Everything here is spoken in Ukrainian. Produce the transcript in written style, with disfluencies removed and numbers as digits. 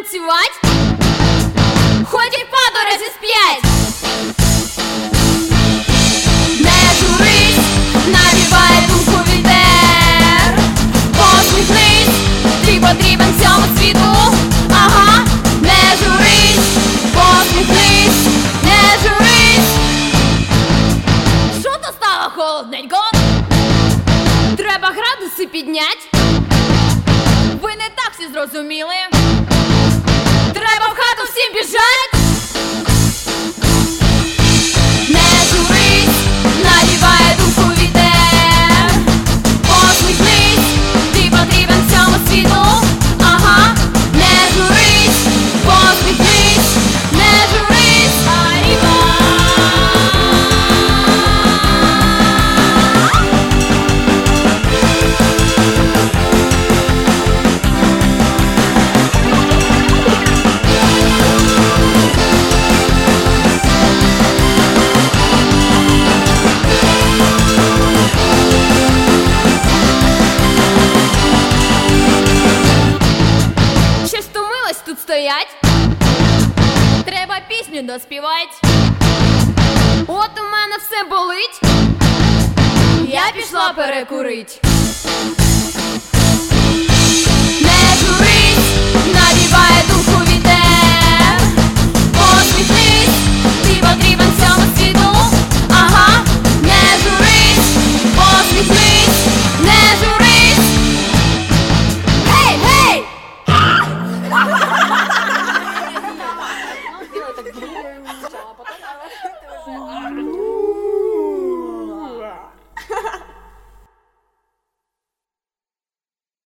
танцевать, хоть і паду разів 5. Не журись, навіває думку вітер. Посміхнись, ти потрібен всьому світу. Ага, не журись, посміхнись, не журись. Що то стало холодненько? Треба градуси піднять. Ви не так всі зрозуміли. Треба в хату всім біжать. Не журись, навіває думку вітер. Посміхнись, ти потрібен всьому світу. Ага, не журись, посміхнись, не журись. Аріба. Щось втомилась тут стоять. Треба пісню доспівать. От у мене все болить. Я пішла перекурить.